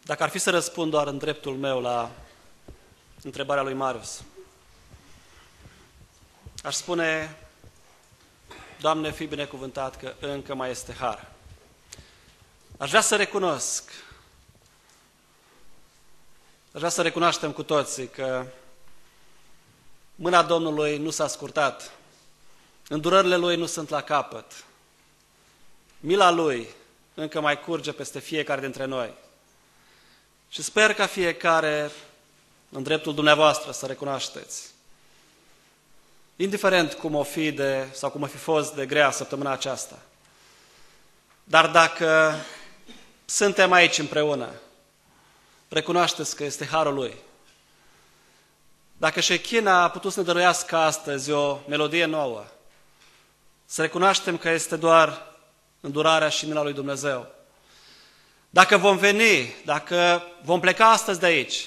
Dacă ar fi să răspund doar în dreptul meu la întrebarea lui Marius, aș spune: Doamne, fii binecuvântat că încă mai este har. Aș vrea să recunoaștem cu toții că mâna Domnului nu s-a scurtat, îndurările Lui nu sunt la capăt, mila Lui încă mai curge peste fiecare dintre noi. Și sper ca fiecare, în dreptul dumneavoastră, să recunoașteți, indiferent cum o fi sau cum o fi fost de grea săptămâna aceasta. Dar dacă suntem aici împreună, recunoașteți că este harul Lui. Dacă Shechina a putut să ne dăruiască astăzi o melodie nouă, să recunoaștem că este doar îndurarea și mila lui Dumnezeu. Dacă vom veni, dacă vom pleca astăzi de aici,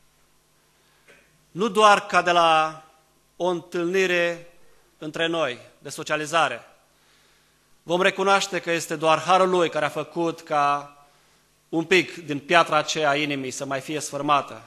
nu doar ca de la o întâlnire între noi, de socializare, vom recunoaște că este doar harul Lui care a făcut ca un pic din piatra aceea a inimii să mai fie sfărmată.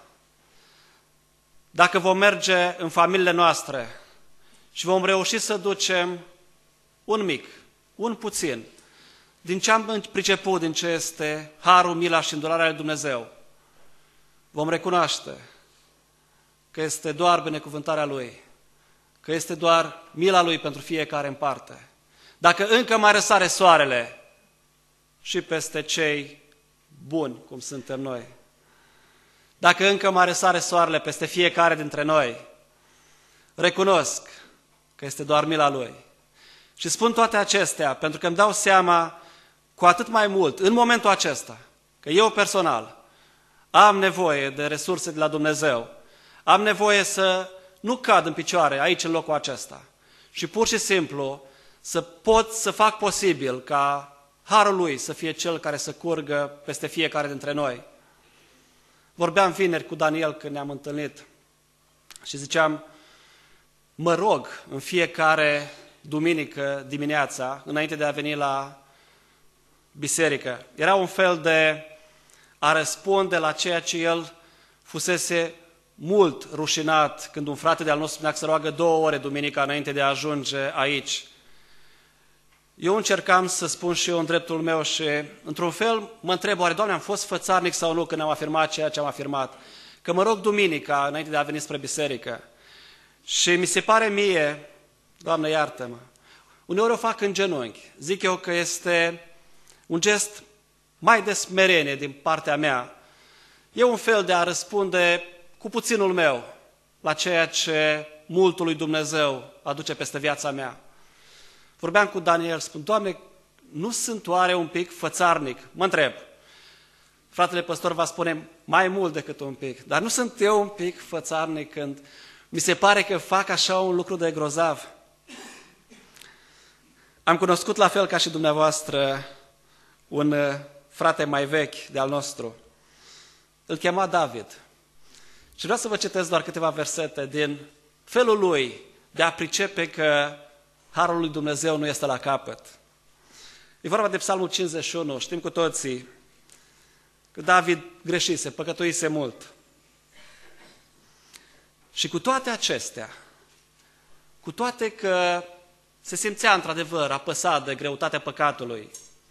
Dacă vom merge în familiile noastre și vom reuși să ducem un mic, un puțin, din ce am priceput, din ce este harul, mila și îndurarea lui Dumnezeu, vom recunoaște că este doar binecuvântarea Lui, că este doar mila Lui pentru fiecare în parte. Dacă încă mai răsare soarele și peste cei buni, cum suntem noi, dacă încă mai răsare soarele peste fiecare dintre noi, recunosc că este doar mila Lui. Și spun toate acestea pentru că îmi dau seama cu atât mai mult, în momentul acesta, că eu personal am nevoie de resurse de la Dumnezeu, am nevoie să nu cad în picioare aici în locul acesta și pur și simplu să pot să fac posibil ca harul Lui să fie cel care să curgă peste fiecare dintre noi. Vorbeam vineri cu Daniel când ne-am întâlnit și ziceam: mă rog în fiecare duminică dimineața, înainte de a veni la biserică. Era un fel de a răspunde la ceea ce el fusese mult rușinat când un frate de-al nostru spunea că se roagă 2 ore duminica înainte de a ajunge aici. Eu încercam să spun și eu în dreptul meu și, într-un fel, mă întreb: oare, Doamne, am fost fățarnic sau nu când am afirmat ceea ce am afirmat? Că mă rog duminica înainte de a veni spre biserică. Și mi se pare mie, Doamne, iartă-mă, uneori o fac în genunchi. Zic eu că este un gest mai de smerenie din partea mea. E un fel de a răspunde cu puținul meu la ceea ce multul lui Dumnezeu aduce peste viața mea. Vorbeam cu Daniel, spun: Doamne, nu sunt oare un pic fățarnic? Mă întreb. Fratele păstor va spune: mai mult decât un pic. Dar nu sunt eu un pic fățarnic când mi se pare că fac așa un lucru de grozav? Am cunoscut, la fel ca și dumneavoastră, un frate mai vechi de-al nostru. Îl chema David. Și vreau să vă citesc doar câteva versete din felul lui de a pricepe că harul lui Dumnezeu nu este la capăt. E vorba de Psalmul 51. Știm cu toții că David greșise, păcătuise mult. Și cu toate acestea, cu toate că se simțea într-adevăr apăsat de greutatea păcatului,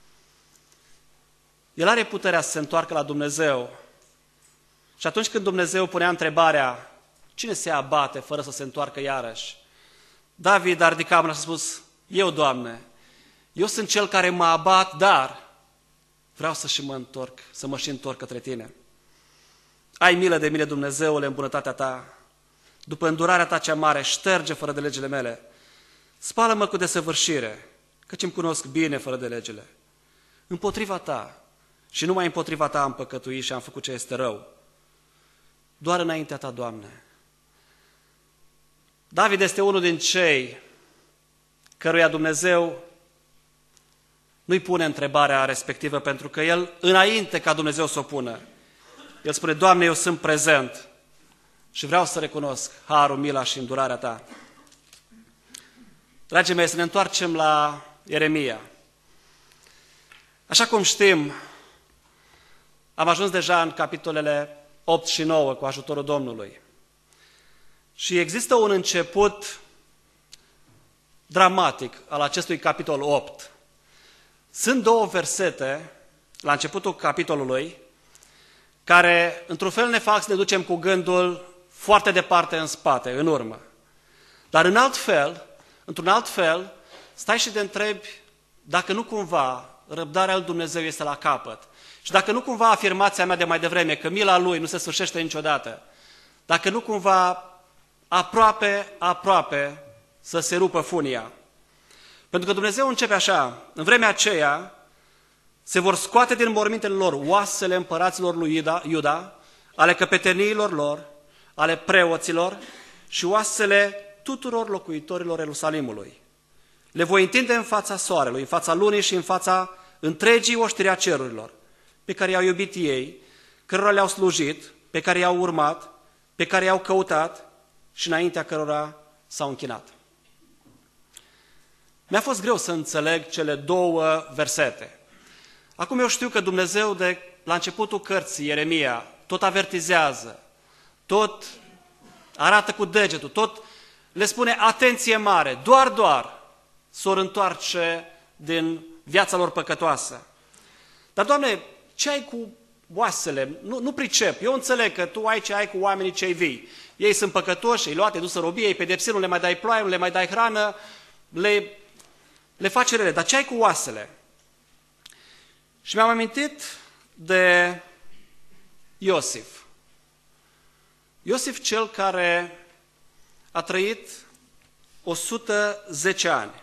el are puterea să se întoarcă la Dumnezeu. Și atunci când Dumnezeu punea întrebarea: cine se abate fără să se întoarcă iarăși? David a ridicat mâna și a spus: eu, Doamne, eu sunt cel care mă abat, dar vreau să mă și întorc către Tine. Ai milă de mine, Dumnezeule, în bunătatea Ta. După îndurarea Ta cea mare, șterge fără de legile mele. Spală-mă cu desăvârșire, căci îmi cunosc bine fără de legile. Împotriva Ta și numai împotriva Ta am păcătuit și am făcut ce este rău. Doar înaintea Ta, Doamne. David este unul din cei căruia Dumnezeu nu-i pune întrebarea respectivă, pentru că el, înainte ca Dumnezeu să o pună, el spune: Doamne, eu sunt prezent și vreau să recunosc harul, mila și îndurarea Ta. Dragii mei, să ne întoarcem la Ieremia. Așa cum știm, Am ajuns deja în capitolele 8 și 9 cu ajutorul Domnului. Și există un început dramatic al acestui capitol 8. Sunt două versete la începutul capitolului care, într-un fel, ne fac să ne ducem cu gândul foarte departe în spate, în urmă. Dar într-un alt fel, stai și te întrebi dacă nu cumva răbdarea lui Dumnezeu este la capăt. Și dacă nu cumva afirmația mea de mai devreme, că mila Lui nu se sfârșește niciodată, dacă nu cumva aproape să se rupă funia. Pentru că Dumnezeu începe așa: în vremea aceea se vor scoate din mormintele lor oasele împăraților lui Iuda, ale căpeteniilor lor, ale preoților și oasele tuturor locuitorilor Ierusalimului. Le voi întinde în fața soarelui, în fața lunii și în fața întregii oștiri a cerurilor, pe care i-au iubit ei, cărora le-au slujit, pe care i-au urmat, pe care i-au căutat și înaintea cărora s-au închinat. Mi-a fost greu să înțeleg cele două versete. Acum eu știu că Dumnezeu la începutul cărții Ieremia tot avertizează, tot arată cu degetul, tot le spune atenție mare, doar s-or întoarce din viața lor păcătoasă. Dar, Doamne, ce ai cu oasele? Nu pricep. Eu înțeleg că Tu ai ce ai cu oamenii cei vii. Ei sunt păcătoși, ei luate, dus în robie, ei pedepsi, nu le mai dai ploaie, nu le mai dai hrană, le faci rele. Dar ce ai cu oasele? Și mi-am amintit de Iosif. Iosif, cel care a trăit 110 ani.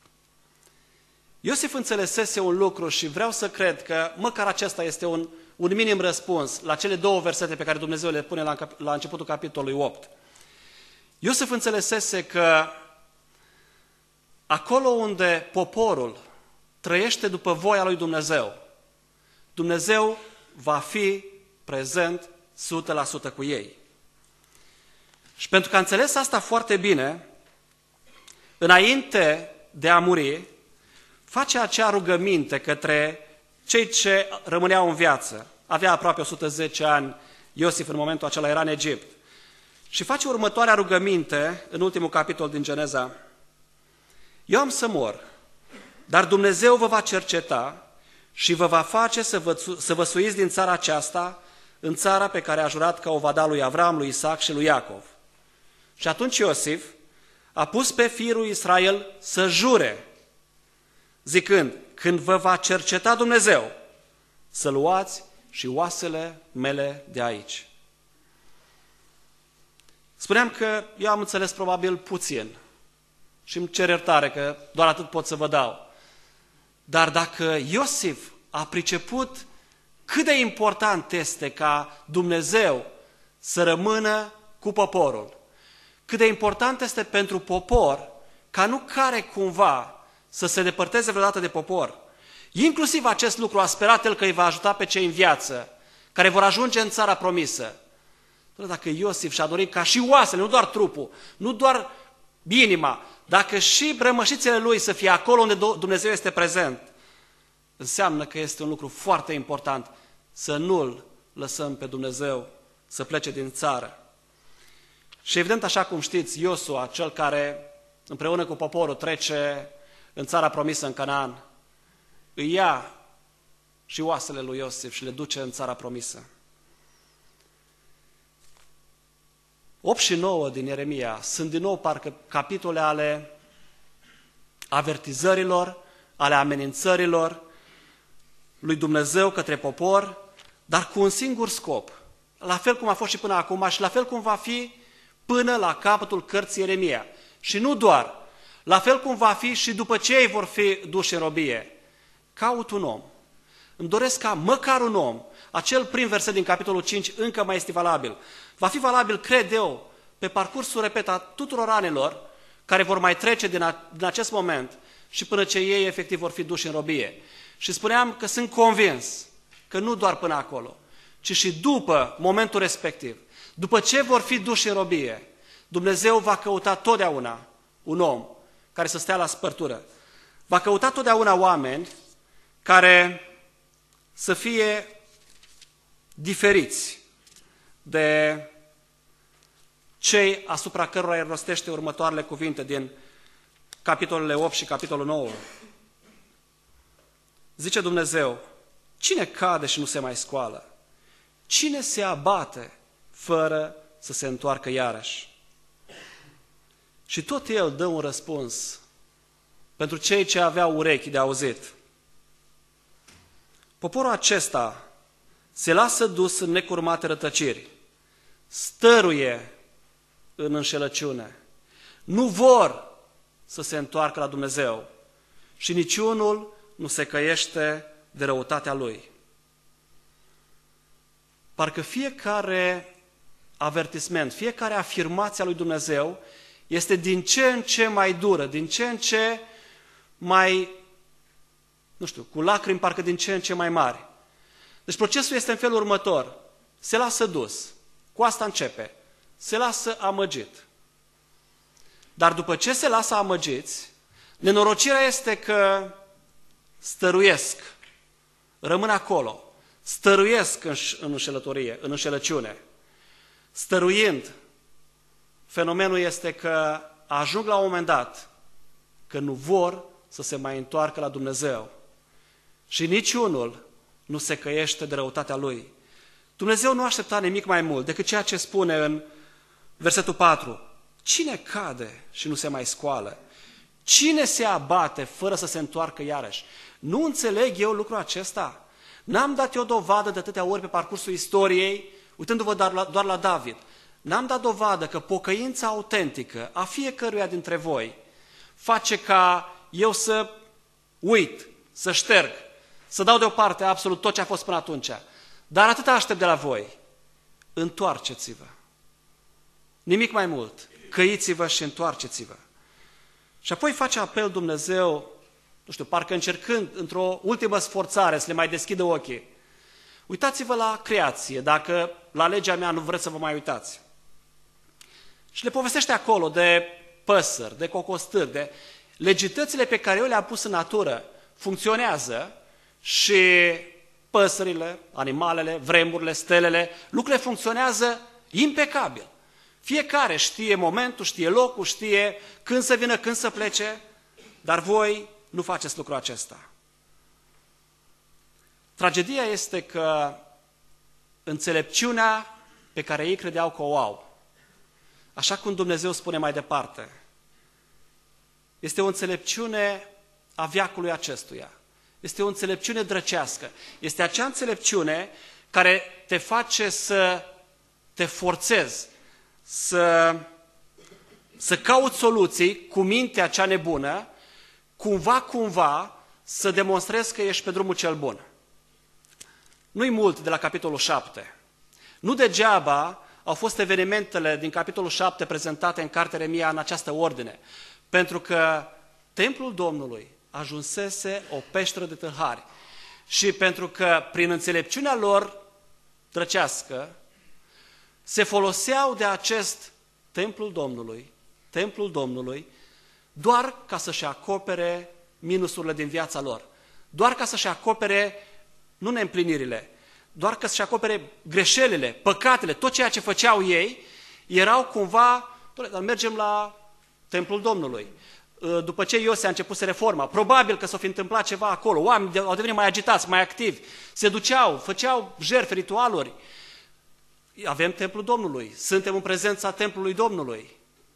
Iosif înțelesese un lucru și vreau să cred că măcar acesta este un minim răspuns la cele două versete pe care Dumnezeu le pune la începutul capitolului 8. Iosif înțelesese că acolo unde poporul trăiește după voia lui Dumnezeu, Dumnezeu va fi prezent 100% cu ei. Și pentru că a înțeles asta foarte bine, înainte de a muri, face acea rugăminte către cei ce rămâneau în viață. Avea aproape 110 ani, Iosif în momentul acela era în Egipt. Și face următoarea rugăminte în ultimul capitol din Geneza. Eu am să mor, dar Dumnezeu vă va cerceta și vă va face să vă suiți din țara aceasta în țara pe care a jurat că o va da lui Avram, lui Isaac și lui Iacov. Și atunci Iosif a pus pe fiul lui Israel să jure, zicând: când vă va cerceta Dumnezeu, să luați și oasele mele de aici. Spuneam că eu am înțeles probabil puțin și îmi cer iertare că doar atât pot să vă dau. Dar dacă Iosif a priceput cât de important este ca Dumnezeu să rămână cu poporul, cât de important este pentru popor ca nu care cumva să se depărteze vreodată de popor. Inclusiv acest lucru a sperat el că îi va ajuta pe cei în viață, care vor ajunge în țara promisă. Dacă Iosif și-a dorit ca și oasele, nu doar trupul, nu doar inima, dacă și rămășițele lui să fie acolo unde Dumnezeu este prezent, înseamnă că este un lucru foarte important să nu-L lăsăm pe Dumnezeu să plece din țară. Și evident, așa cum știți, Iosua, cel care împreună cu poporul trece în țara promisă, în Canaan, îi ia și oasele lui Iosif și le duce în țara promisă. 8 și 9 din Ieremia sunt din nou parcă capitole ale avertizărilor, ale amenințărilor lui Dumnezeu către popor, dar cu un singur scop. La fel cum a fost și până acum și la fel cum va fi până la capătul cărții Ieremia. Și nu doar, la fel cum va fi și după ce ei vor fi duși în robie. Caut un om. Îmi doresc ca măcar un om, acel prim verset din capitolul 5 încă mai este valabil. Va fi valabil, cred eu, pe parcursul, repet, a tuturor anilor care vor mai trece din acest moment și până ce ei efectiv vor fi duși în robie. Și spuneam că sunt convins că nu doar până acolo, ci și după momentul respectiv, după ce vor fi duși în robie, Dumnezeu va căuta totdeauna un om care să stea la spărtură. Va căuta totdeauna oameni care să fie diferiți de cei asupra cărora îi rostește următoarele cuvinte din capitolele 8 și capitolul 9. Zice Dumnezeu, cine cade și nu se mai scoală? Cine se abate fără să se întoarcă iarăși? Și tot el dă un răspuns pentru cei ce aveau urechi de auzit. Poporul acesta se lasă dus în necurmate rătăciri, stăruie în înșelăciune, nu vor să se întoarcă la Dumnezeu și niciunul nu se căiește de răutatea lui. Parcă fiecare avertisment, fiecare afirmație a lui Dumnezeu este din ce în ce mai dură, din ce în ce mai, cu lacrimi parcă din ce în ce mai mari. Deci procesul este în felul următor. Se lasă dus. Cu asta începe. Se lasă amăgit. Dar după ce se lasă amăgiți, nenorocirea este că stăruiesc, rămân acolo, stăruiesc în înșelătorie, în înșelăciune. Stăruind, fenomenul este că ajung la un moment dat că nu vor să se mai întoarcă la Dumnezeu. Și niciunul nu se căiește de răutatea lui. Dumnezeu nu aștepta nimic mai mult decât ceea ce spune în versetul 4. Cine cade și nu se mai scoală? Cine se abate fără să se întoarcă iarăși? Nu înțeleg eu lucrul acesta? N-am dat eu dovadă de atâtea ori pe parcursul istoriei, uitându-vă doar la David. N-am dat dovadă că pocăința autentică a fiecăruia dintre voi face ca eu să uit, să șterg, să dau deoparte absolut tot ce a fost până atunci. Dar atât aștept de la voi. Întoarceți-vă. Nimic mai mult. Căiți-vă și întoarceți-vă. Și apoi face apel Dumnezeu, parcă încercând într-o ultimă sforțare să le mai deschidă ochii. Uitați-vă la creație, dacă la legea mea nu vreți să vă mai uitați. Și le povestește acolo de păsări, de cocostâri, de legitățile pe care eu le-am pus în natură funcționează și păsările, animalele, vremurile, stelele, lucrurile funcționează impecabil. Fiecare știe momentul, știe locul, știe când să vină, când să plece, dar voi nu faceți lucrul acesta. Tragedia este că înțelepciunea pe care ei credeau că o au, așa cum Dumnezeu spune mai departe, este o înțelepciune a veacului acestuia. Este o înțelepciune drăcească. Este acea înțelepciune care te face să te forțezi, să cauți soluții cu mintea cea nebună, cumva să demonstrezi că ești pe drumul cel bun. Nu-i mult de la capitolul 7. Nu degeaba au fost evenimentele din capitolul 7 prezentate în cartea Ieremia în această ordine, pentru că templul Domnului ajunsese o peșteră de tâlhari și pentru că prin înțelepciunea lor drăcească se foloseau de acest templul Domnului, doar ca să-și acopere minusurile din viața lor, doar ca să-și acopere, nu neîmplinirile, doar ca să-și acopere greșelile, păcatele, tot ceea ce făceau ei, erau cumva, mergem la templul Domnului. După ce Iosea a început reforma, probabil că s-o fi întâmplat ceva acolo, oamenii au devenit mai agitați, mai activi, se duceau, făceau jertfe, ritualuri. Avem templul Domnului, suntem în prezența templului Domnului.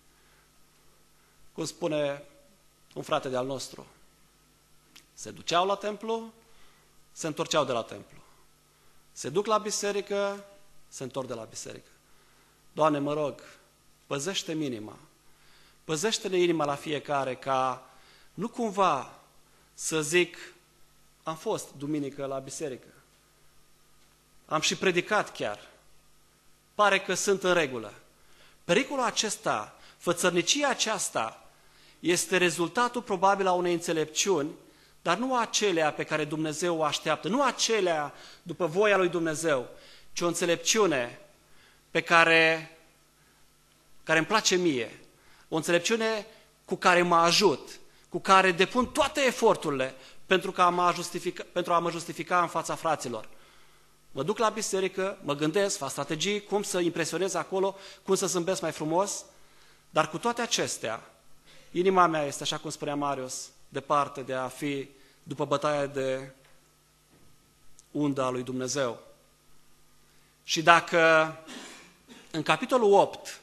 Cum spune un frate de-al nostru, se duceau la templu, se întorceau de la templu. Se duc la biserică, se întorc de la biserică. Doamne, mă rog, păzește-mi inima. Păzește-ne inima la fiecare ca nu cumva să zic, am fost duminică la biserică, am și predicat chiar, pare că sunt în regulă. Pericolul acesta, fățărnicia aceasta, este rezultatul probabil a unei înțelepciuni, dar nu acelea pe care Dumnezeu o așteaptă, nu acelea după voia lui Dumnezeu, ci o înțelepciune pe care îmi place mie, o înțelepciune cu care mă ajut, cu care depun toate eforturile pentru a mă justifica în fața fraților. mă duc la biserică, mă gândesc, fac strategii, cum să impresionez acolo, cum să zâmbesc mai frumos, dar cu toate acestea, inima mea este, așa cum spunea Marius, departe de a fi după bătaia de unda lui Dumnezeu. Și dacă în capitolul 8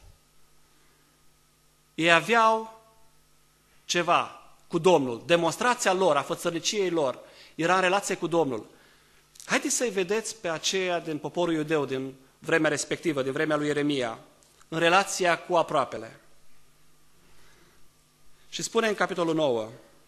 ei aveau ceva cu Domnul, demonstrația lor, a fățărniciei lor, era în relație cu Domnul. Haideți să-i vedeți pe aceia din poporul iudeu, din vremea respectivă, din vremea lui Ieremia, în relația cu aproapele. Și spune în capitolul 9,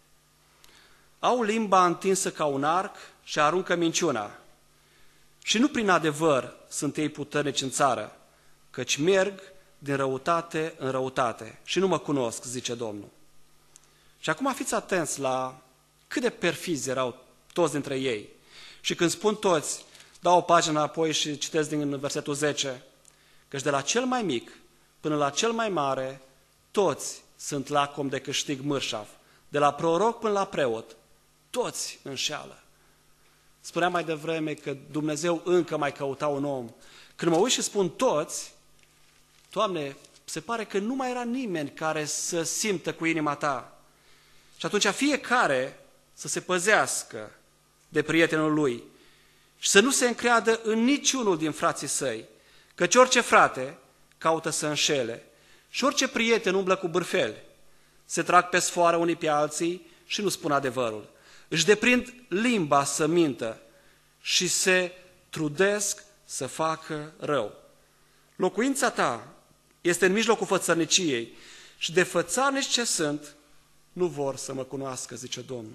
au limba întinsă ca un arc și aruncă minciuna. Și nu prin adevăr sunt ei puternici în țară, căci merg din răutate în răutate și nu mă cunosc, zice Domnul. Și acum fiți atenți la cât de perfizi erau toți dintre ei. Și când spun toți, dau o pagină apoi și citesc din versetul 10, căci de la cel mai mic până la cel mai mare, toți sunt lacom de câștig mărșav. De la proroc până la preot, toți înșeală. Spuneam mai devreme că Dumnezeu încă mai căuta un om. Când mă uit și spun toți, Doamne, se pare că nu mai era nimeni care să simtă cu inima Ta. Și atunci fiecare să se păzească de prietenul lui și să nu se încreadă în niciunul din frații săi, căci orice frate caută să înșele și orice prieten umblă cu bârfeli, se trag pe sfoară unii pe alții și nu spun adevărul. Își deprind limba să mintă și se trudesc să facă rău. Locuința ta este în mijlocul fățărniciei și de fățarnici ce sunt, nu vor să mă cunoască, zice Domnul.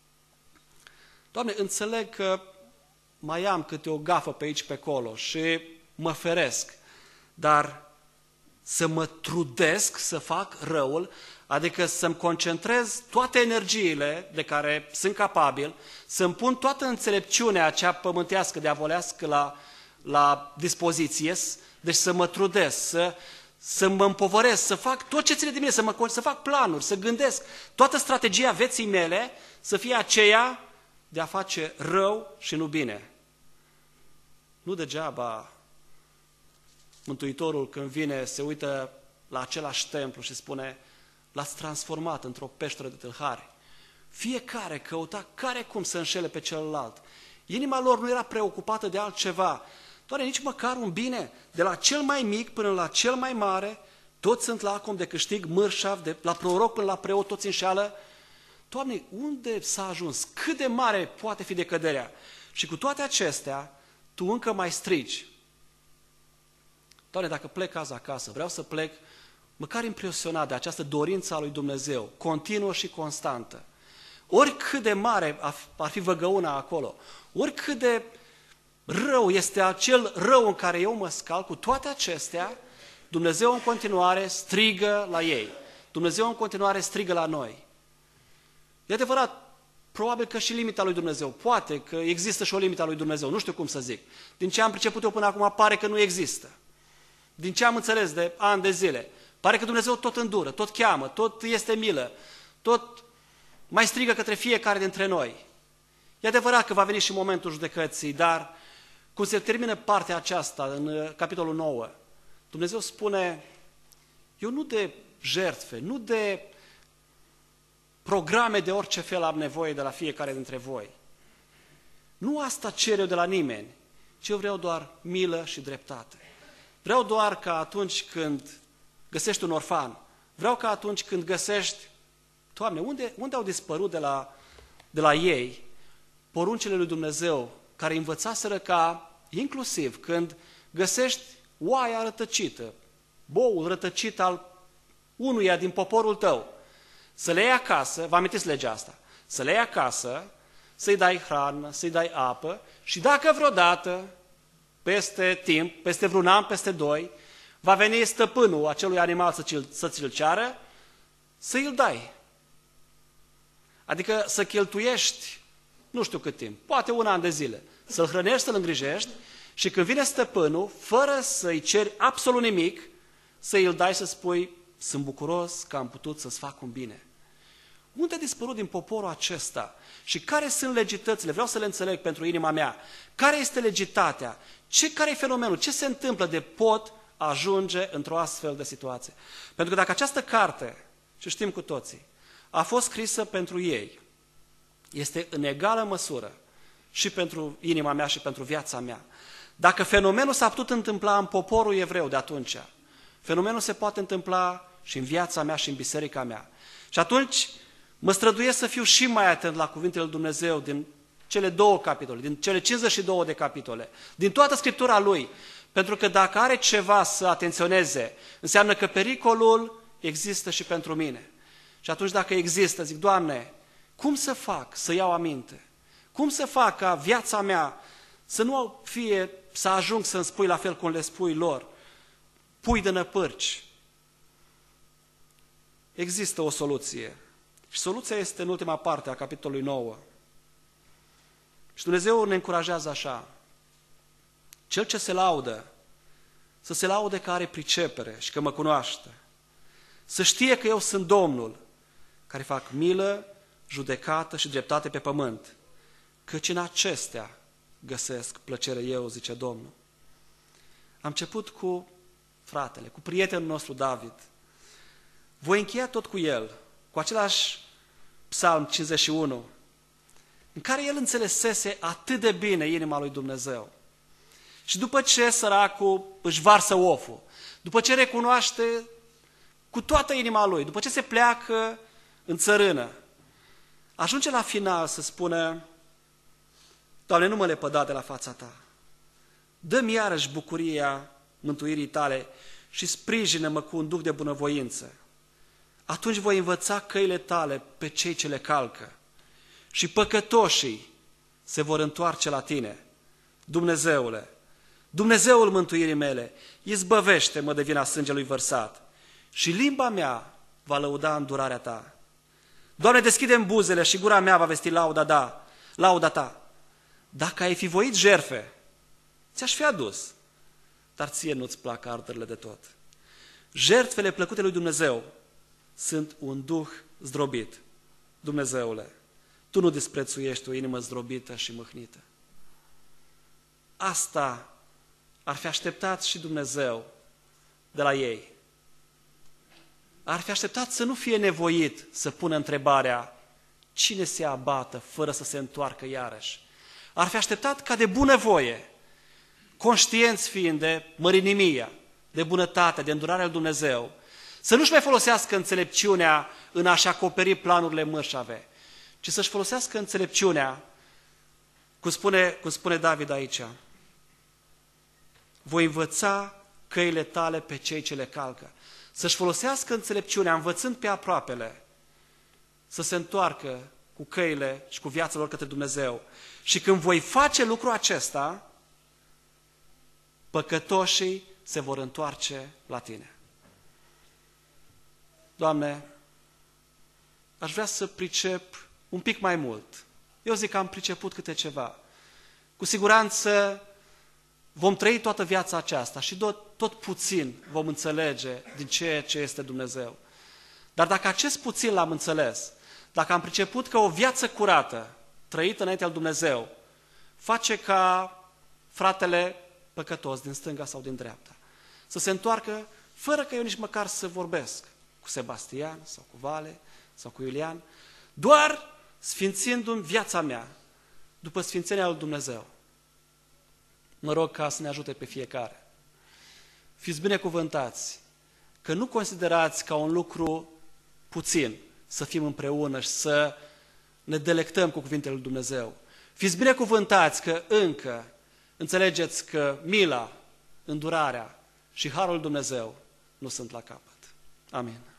Doamne, înțeleg că mai am câte o gafă pe aici, pe acolo și mă feresc, dar să mă trudesc să fac răul, adică să-mi concentrez toate energiile de care sunt capabil, să-mi pun toată înțelepciunea aceea pământească, diavolească la dispoziție, deci să mă trudesc, să mă împovăresc, să fac tot ce ține de mine, să fac planuri, să gândesc. Toată strategia vieții mele să fie aceea de a face rău și nu bine. Nu degeaba Mântuitorul când vine se uită la același templu și spune, l-ați transformat într-o peșteră de tâlhari. Fiecare căuta care cum să înșele pe celălalt. Inima lor nu era preocupată de altceva. Doar nici măcar un bine. De la cel mai mic până la cel mai mare, toți sunt lacom de câștig mărșav, de la proroc până la preot, toți înșeală. Doamne, unde s-a ajuns? Cât de mare poate fi decăderea? Și cu toate acestea, Tu încă mai strigi. Doamne, dacă plec azi acasă, vreau să plec măcar impresionat de această dorință a lui Dumnezeu, continuă și constantă. Oricât de mare ar fi văgăuna acolo, oricât de rău este acel rău în care eu mă scalc, cu toate acestea, Dumnezeu în continuare strigă la ei. Dumnezeu în continuare strigă la noi. E adevărat, probabil că și limita lui Dumnezeu, poate că există și o limită a lui Dumnezeu, nu știu cum să zic. Din ce am priceput eu până acum, pare că nu există. Din ce am înțeles de ani de zile, pare că Dumnezeu tot îndură, tot cheamă, tot este milă, tot mai strigă către fiecare dintre noi. E adevărat că va veni și momentul judecății, dar cum se termină partea aceasta în capitolul 9, Dumnezeu spune, eu nu de jertfe, nu de programe de orice fel am nevoie de la fiecare dintre voi. Nu asta cer eu de la nimeni, ci eu vreau doar milă și dreptate. Vreau doar ca atunci când găsești un orfan, vreau ca atunci când găsești, Doamne, unde au dispărut de la ei poruncile lui Dumnezeu, care învățaseră ca, inclusiv când găsești oaia rătăcită, boul rătăcit al unuia din poporul tău, să le iei acasă, vă amintiți legea asta, să le iei acasă, să-i dai hrană, să-i dai apă și dacă vreodată, peste timp, peste vreun an, peste 2, va veni stăpânul acelui animal să ți-l ceară, să îl dai. Adică să cheltuiești, nu știu cât timp, poate un an de zile, să-l hrănești, să-l îngrijești și când vine stăpânul, fără să-i ceri absolut nimic, să îl dai să spui, sunt bucuros că am putut să-ți fac un bine. Unde a dispărut din poporul acesta? Și care sunt legitățile? Vreau să le înțeleg pentru inima mea. Care este legitatea? Care e fenomenul? Ce se întâmplă de pot ajunge într-o astfel de situație? Pentru că dacă această carte, și știm cu toții, a fost scrisă pentru ei, este în egală măsură și pentru inima mea și pentru viața mea. Dacă fenomenul s-a putut întâmpla în poporul evreu de atunci, fenomenul se poate întâmpla și în viața mea și în biserica mea. Și atunci mă străduiesc să fiu și mai atent la cuvintele lui Dumnezeu din cele 2 capitole, din cele 52 de capitole, din toată Scriptura Lui. Pentru că dacă are ceva să atenționeze, înseamnă că pericolul există și pentru mine. Și atunci dacă există, zic, Doamne, cum să fac să iau aminte? Cum să fac ca viața mea să nu fie, să ajung să-mi spui la fel cum le spui lor, pui de năpârci? Există o soluție. Și soluția este în ultima parte a capitolului 9. Și Dumnezeu ne încurajează așa. Cel ce se laudă, să se laude că are pricepere și că mă cunoaște. Să știe că eu sunt Domnul, care fac milă, judecată și dreptate pe pământ. Căci în acestea găsesc plăcere eu, zice Domnul. Am început cu fratele, cu prietenul nostru David. Voi încheia tot cu el, cu același Psalm 51, în care el înțelesese atât de bine inima lui Dumnezeu. Și după ce săracul își varsă oful, după ce recunoaște cu toată inima lui, după ce se pleacă în țărână, ajunge la final să spună: Doamne, nu mă lepăda de la fața Ta. Dă-mi iarăși bucuria mântuirii Tale și sprijină-mă cu un duh de bunăvoință. Atunci voi învăța căile Tale pe cei ce le calcă și păcătoșii se vor întoarce la Tine. Dumnezeule, Dumnezeul mântuirii mele, izbăvește-mă de vina sângelui vărsat și limba mea va lăuda îndurarea Ta. Doamne, deschide-mi buzele și gura mea va vesti lauda Ta. Dacă ai fi voit jertfe, ți-aș fi adus, dar ție nu-ți plac arderile de tot. Jertfele plăcute lui Dumnezeu sunt un duh zdrobit. Dumnezeule, Tu nu disprețuiești o inimă zdrobită și mâhnită. Asta ar fi așteptat și Dumnezeu de la ei. Ar fi așteptat să nu fie nevoit să pună întrebarea: cine se abată fără să se întoarcă iarăși? Ar fi așteptat ca de bunăvoie, conștienți fiind de mărinimia, de bunătate, de îndurarea lui Dumnezeu, să nu-și mai folosească înțelepciunea în a-și acoperi planurile mărșave, ci să-și folosească înțelepciunea, cum spune David aici: voi învăța căile Tale pe cei ce le calcă. Să-și folosească înțelepciunea, învățând pe aproapele, să se întoarcă cu căile și cu viața lor către Dumnezeu. Și când voi face lucrul acesta, păcătoșii se vor întoarce la Tine. Doamne, aș vrea să pricep un pic mai mult. Eu zic că am priceput câte ceva. Cu siguranță vom trăi toată viața aceasta și tot puțin vom înțelege din ceea ce este Dumnezeu. Dar dacă acest puțin l-am înțeles, dacă am priceput că o viață curată, trăită înaintea lui Dumnezeu, face ca fratele păcătos din stânga sau din dreapta să se întoarcă fără că eu nici măcar să vorbesc cu Sebastian sau cu Vale sau cu Iulian, doar sfințindu-mi viața mea după sfințenia lui Dumnezeu. Mă rog ca să ne ajute pe fiecare. Fiți binecuvântați, că nu considerați ca un lucru puțin să fim împreună și să ne delectăm cu cuvintele lui Dumnezeu. Fiți binecuvântați că încă înțelegeți că mila, îndurarea și harul lui Dumnezeu nu sunt la capăt. Amin.